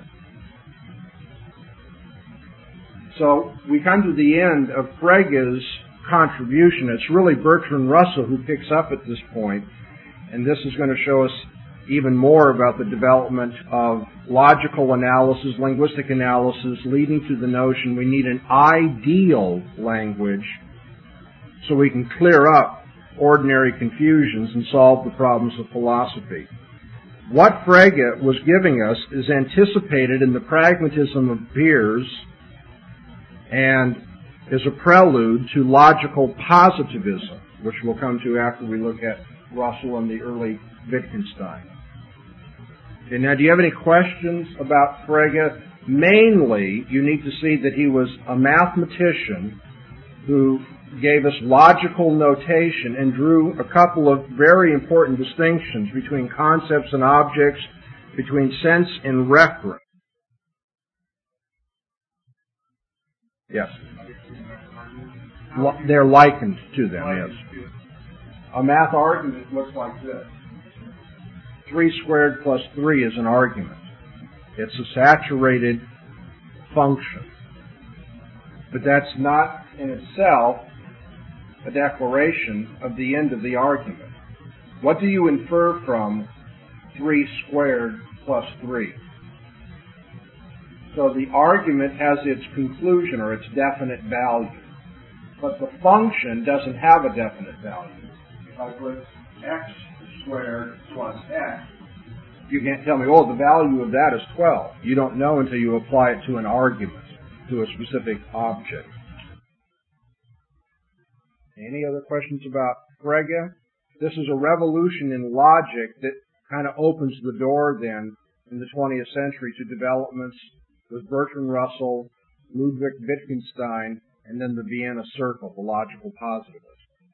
Speaker 1: So we come to the end of Frege's contribution. It's really Bertrand Russell who picks up at this point, and this is going to show us even more about the development of logical analysis, linguistic analysis, leading to the notion we need an ideal language so we can clear up ordinary confusions and solve the problems of philosophy. What Frege was giving us is anticipated in the pragmatism of Beers and is a prelude to logical positivism, which we'll come to after we look at Russell and the early Wittgenstein. Okay, now, do you have any questions about Frege? Mainly, you need to see that he was a mathematician who gave us logical notation and drew a couple of very important distinctions between concepts and objects, between sense and reference. Yes. They're likened to them, yes. A math argument looks like this. 3 squared plus 3 is an argument. It's a saturated function. But that's not in itself a declaration of the end of the argument. What do you infer from 3 squared plus 3? So the argument has its conclusion or its definite value. But the function doesn't have a definite value. If I put x squared plus x, you can't tell me, oh, the value of that is 12. You don't know until you apply it to an argument, to a specific object. Any other questions about Frege? This is a revolution in logic that kind of opens the door then in the 20th century to developments with Bertrand Russell, Ludwig Wittgenstein, and then the Vienna Circle, the logical positivist.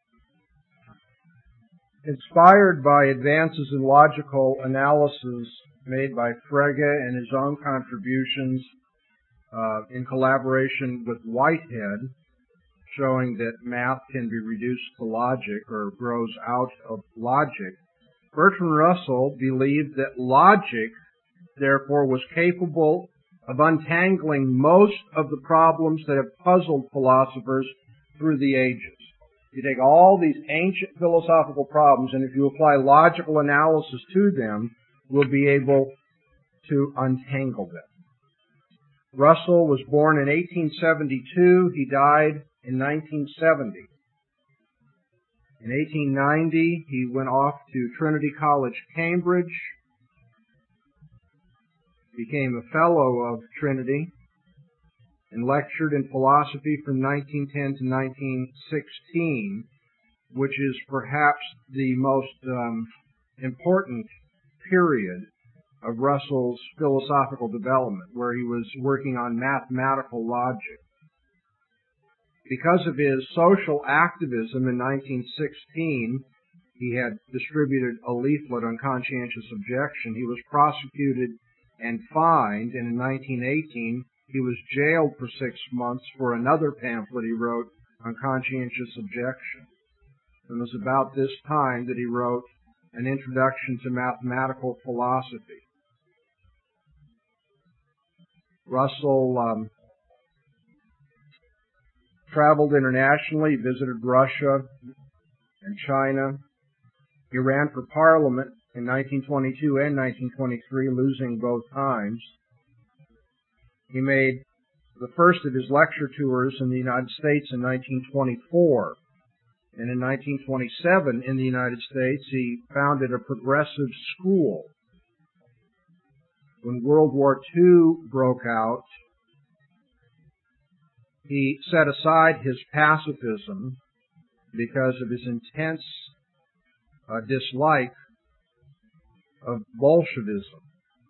Speaker 1: Inspired by advances in logical analysis made by Frege and his own contributions in collaboration with Whitehead, showing that math can be reduced to logic or grows out of logic, Bertrand Russell believed that logic, therefore, was capable of untangling most of the problems that have puzzled philosophers through the ages. You take all these ancient philosophical problems, and if you apply logical analysis to them, we'll be able to untangle them. Russell was born in 1872. He died in 1970. In 1890, he went off to Trinity College, Cambridge, became a fellow of Trinity, and lectured in philosophy from 1910 to 1916, which is perhaps the most important period of Russell's philosophical development, where he was working on mathematical logic. Because of his social activism in 1916, he had distributed a leaflet on conscientious objection. He was prosecuted and fined, and in 1918, he was jailed for 6 months for another pamphlet he wrote on conscientious objection. It was about this time that he wrote An Introduction to Mathematical Philosophy. Russell traveled internationally, visited Russia and China. He ran for Parliament in 1922 and 1923, losing both times. He made the first of his lecture tours in the United States in 1924. And in 1927, in the United States, he founded a progressive school. When World War II broke out, he set aside his pacifism because of his intense dislike of Bolshevism.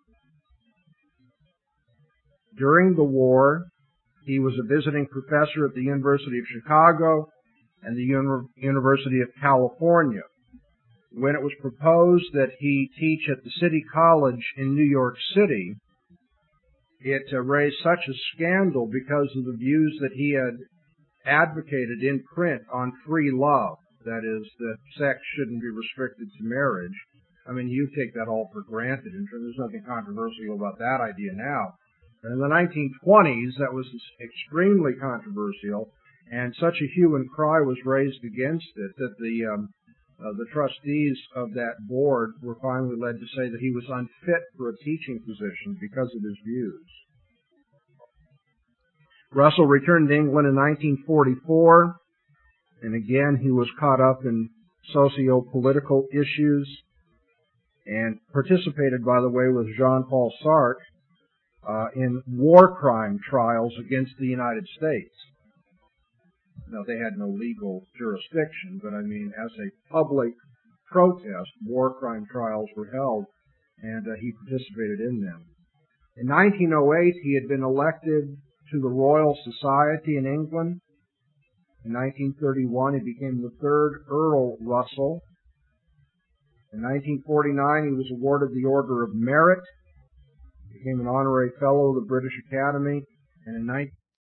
Speaker 1: During the war, he was a visiting professor at the University of Chicago and the University of California. When it was proposed that he teach at the City College in New York City, it raised such a scandal because of the views that he had advocated in print on free love, that is, that sex shouldn't be restricted to marriage. I mean, you take that all for granted, and there's nothing controversial about that idea now. But in the 1920s, that was extremely controversial, and such a hue and cry was raised against it that the trustees of that board were finally led to say that he was unfit for a teaching position because of his views. Russell returned to England in 1944, and again he was caught up in socio-political issues and participated, by the way, with Jean-Paul Sartre in war crime trials against the United States. Now, they had no legal jurisdiction, but I mean, as a public protest, war crime trials were held, and he participated in them. In 1908, he had been elected to the Royal Society in England. In 1931, he became the third Earl Russell. In 1949, he was awarded the Order of Merit, became an honorary fellow of the British Academy, and in